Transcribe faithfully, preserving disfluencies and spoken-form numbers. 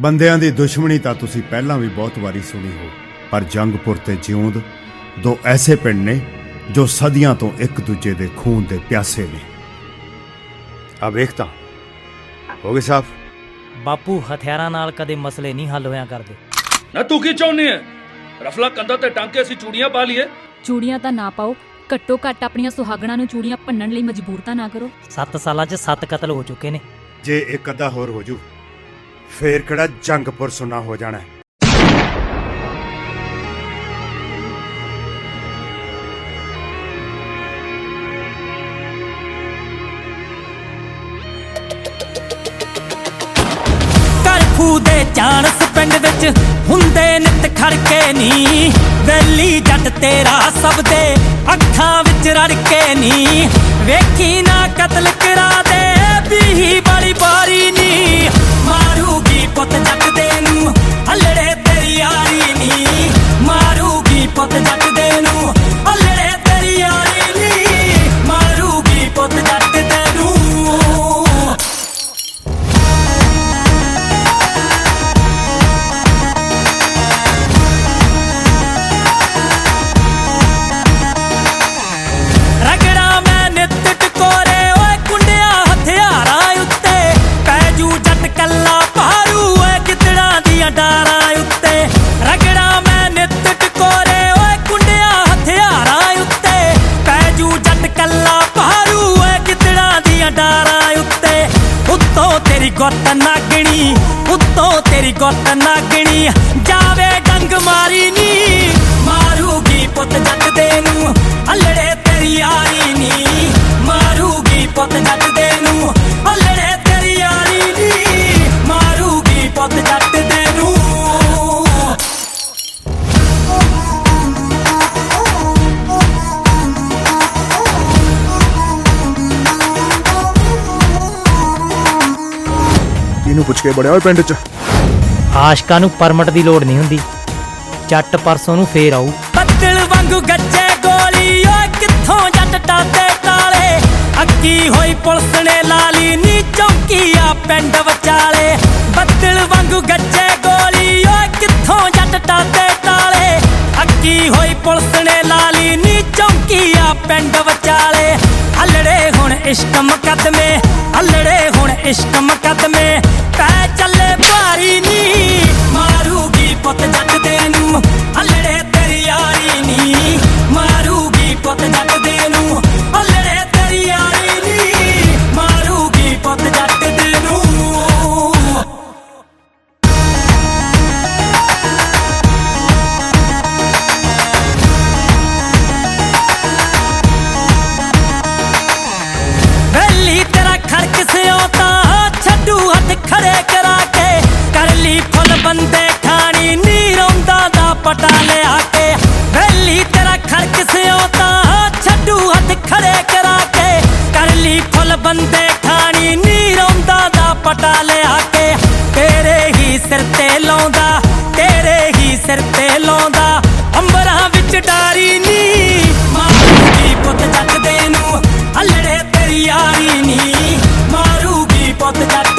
ਬੰਦਿਆਂ ਦੀ ਦੁਸ਼ਮਣੀ ਤਾਂ ਤੁਸੀਂ ਪਹਿਲਾਂ ਵੀ ਬਹੁਤ ਵਾਰੀ ਸੁਣੀ ਹੋ, ਪਰ ਜੰਗਪੁਰ ਤੇ ਜਿਉਂਦ ਦੋ ਐਸੇ ਪਿੰਡ ਨੇ ਜੋ ਸਦੀਆਂ ਤੋਂ ਇੱਕ ਦੂਜੇ ਦੇ ਖੂਨ ਦੇ ਪਿਆਸੇ ਨੇ। ਆ ਵੇਖ ਤਾਂ ਹੋ ਗਏ ਸਾਫ। ਬਾਪੂ ਹਥਿਆਰਾਂ ਨਾਲ ਕਦੇ ਮਸਲੇ ਨਹੀਂ ਹੱਲ ਹੋਇਆ ਕਰਦੇ। ਨਾ ਤੂੰ ਕੀ ਚਾਹੁੰਦੀ ਹੈ? ਰਫਲਾ ਕੰਧਾਂ ਤੇ ਟੰਗ ਕੇ ਅਸੀਂ ਚੂੜੀਆਂ ਪਾ ਲਈਏ? ਚੂੜੀਆਂ ਤਾਂ ਨਾ ਪਾਓ, ਘੱਟੋ ਘੱਟ ਆਪਣੀਆਂ ਸੁਹਾਗਣਾਂ ਨੂੰ ਚੂੜੀਆਂ ਭੰਨਣ ਲਈ ਮਜਬੂਰ ਤਾਂ ਨਾ ਕਰੋ। ਸੱਤ ਸਾਲਾਂ 'ਚ ਸੱਤ ਕਤਲ ਹੋ ਚੁੱਕੇ ਨੇ। ਜੇ ਇੱਕ ਅੱਧਾ ਹੋਰ ਹੋ ਜੂ ਫੇਰ ਕਿਹੜਾ ਜੰਗਪੁਰ ਸੁਣਾ ਹੋ ਜਾਣਾ। ਕਰਫੂ ਦੇ ਚਾਣਸ ਪਿੰਡ ਵਿੱਚ ਹੁੰਦੇ ਨਿਤ ਖੜਕੇ ਨੀ, ਵੈਲੀ ਜੱਟ ਤੇਰਾ ਸਭ ਦੇ ਅੱਖਾਂ ਵਿੱਚ ਰੜਕੇ ਨੀ। ਵੇਖੀ ਨਾ ਕਤਲ ਕਰਾ ਦੇ ਵੀ ਬੜੀ ਬਾਰੀ ਨੀ, ਮਾਰੂਗੀ ਪੁੱਤ ਜੱਟ ਦੇ ਨੂੰ ਹੱਲੜੇ ਤੇਰੀ ਯਾਰੀ ਨੀ, ਮਾਰੂਗੀ ਪੁੱਤ ਜੱਟ ਦੇ ਨੂੰ ਹੱਲੜੇ ਤੇਰੀ ਯਾਰੀ ਨੀ, ਮਾਰੂਗੀ ਪੁੱਤ ਜੱਟ ਦੇ ਨੂੰ। ਰਗੜਾ ਮੈਂ ਨਿੱਤ ਟਕੋਰੇ ਓਏ ਕੁੰਡਿਆਂ ਹਥਿਆਰਾਂ ਉੱਤੇ, ਪੈਜੂ ਜੱਟ ਕੱਲਾ ਭਾਰੂ ਓਏ ਗਿੱਦੜਾਂ ਦੀਆਂ ਡਾਰਾਂ ਉੱਤੇ। ਰਗੜਾ ਮੈਂ ਨਿੱਤ ਟਕੋਰੇ ਓਏ ਕੁੰਡਿਆਂ ਹਥਿਆਰਾਂ ਉੱਤੇ, ਪੈਜੂ ਜੱਟ ਕੱਲਾ ਭਾਰੂ ਓਏ ਗਿੱਦੜਾਂ ਦੀਆਂ ਡਾਰਾਂ ਉੱਤੇ। ਉੱਤੋਂ ਤੇਰੀ ਗੁੱਤ ਨਾਗਣੀ, ਉੱਤੋਂ ਤੇਰੀ ਗੁੱਤ ਨਾਗਣੀ, ਜਾਵੇ ਡੰਗ ਮਾਰੀ ਨੀ, ਮਾਰੂਗੀ ਪੁੱਤ ਜੱਟ ਦੇ ਨੂੰ ਹੱਲੜੇ ਤੇਰੀ ਯਾਰੀ ਨੀ, ਮਾਰੂਗੀ ਪੁੱਤ ਜੱਟ ਦੇ ਨੂੰ ਹੱਲੜੇ ਤੇਰੀ ਯਾਰੀ ਨੀ, ਮਾਰੂਗੀ ਪੁੱਤ ਜੱਟ ਦੇ ਨੂੰ। ਇਹਨੂੰ ਪੁੱਛ ਕੇ ਬੜਿਆ ਓਏ ਪਿੰਡ 'ਚ। ਆਸ਼ਕਾਂ ਨੂੰ ਪਰਮਿਟ ਦੀ ਲੋੜ ਨਹੀਂ ਹੁੰਦੀ, ਜੱਟ ਪਰਸੋਂ ਨੂੰ ਫੇਰ ਆਊ। ਬੱਦਲ ਵਾਂਗੂ ਗੱਜੇ ਗੋਲੀ ਓਏ ਕਿੱਥੋਂ ਜੱਟ ਟਾਦੇ ਟਾਲੇ, ਅੱਗੀ ਹੋਈ ਪੁਲਿਸ ਨੇ ਲਾਲੀ ਨੀ ਚੌਂਕੀ ਆ ਪਿੰਡ ਵਿਚਾਲੇ। ਬੱਦਲ ਵਾਂਗੂ ਗੱਜੇ ਗੋਲੀ ਓਏ ਕਿੱਥੋਂ ਜੱਟ ਟਾਦੇ ਟਾਲੇ, ਅੱਗੀ ਹੋਈ ਪੁਲਿਸ ਨੇ ਲਾਲੀ ਨੀ ਚੌਂਕੀ ਆ ਪਿੰਡ ਵਿਚਾਲੇ। ਹੱਲੜੇ ਹੁਣ ਇਸ਼ਕ ਮੁਕੱਦਮੇ, ਹੱਲੜੇ ਹੁਣ ਇਸ਼ਕ ਮੁਕੱਦਮੇ, ਪੈ ਚੱਲੇ ਭਾਰੀ ਨੀ, ਮਾਰੂਗੀ ਪੁੱਤ ਜੱਟ ਦੇ ਨੂੰ ਹੱਲੜੇ ਤੇਰੀ ਯਾਰੀ ਨੀ, ਮਾਰੂਗੀ ਪੁੱਤ ਜੱਟ ਦੇ ਨੂੰ ਹੱਲੜੇ ਤੇਰੀ ਯਾਰੀ ਨੀ, ਮਾਰੂਗੀ ਪੁੱਤ ਜੱਟ ਦੇ ਨੂੰ। ਵੈਲੀ ਤੇਰਾ ਖੜਕ ਸਿਓ ਤਾਂ ਛੱਡੂ ਹੱਥ ਖੜੇ ਕਰਾ ਕੇ, ਕਰ ਲਈ ਫੁੱਲ ਬੰਦੇ ਖਾਣੀ ਨੀ ਰੌਂਦਾ ਦਾ ਪਟਾ ਲਿਆ ਕੇ। ਵੈਲੀ ਤੇਰਾ ਖੜਕ ਸਿਓ ਤਾਂ ਛੱਡੂ ਹੱਥ ਖੜੇ ਕਰਾ ਕੇ, ਕਰ ਲਈ ਫੁੱਲ ਬੰਦੇ ਖਾਣੀ ਨੀ ਰੌਂਦਾ ਦਾ ਪਟਾ ਲਿਆ ਕੇ। ਤੇਰੇ ਹੀ ਸਿਰ ਤੇ ਲਾਉਂਦਾ, ਤੇਰੇ ਹੀ ਸਿਰ ਤੇ ਲਾਉਂਦਾ, ਅੰਬਰਾਂ ਵਿੱਚ ਡਾਰੀ ਨੀ, ਮਾਰੂਗੀ ਪੁੱਤ ਜੱਟ ਦੇ ਨੂੰ ਹੱਲੜੇ ਤੇਰੀ ਯਾਰੀ ਨੀ, ਮਾਰੂਗੀ ਪੁੱਤ ਜੱਟ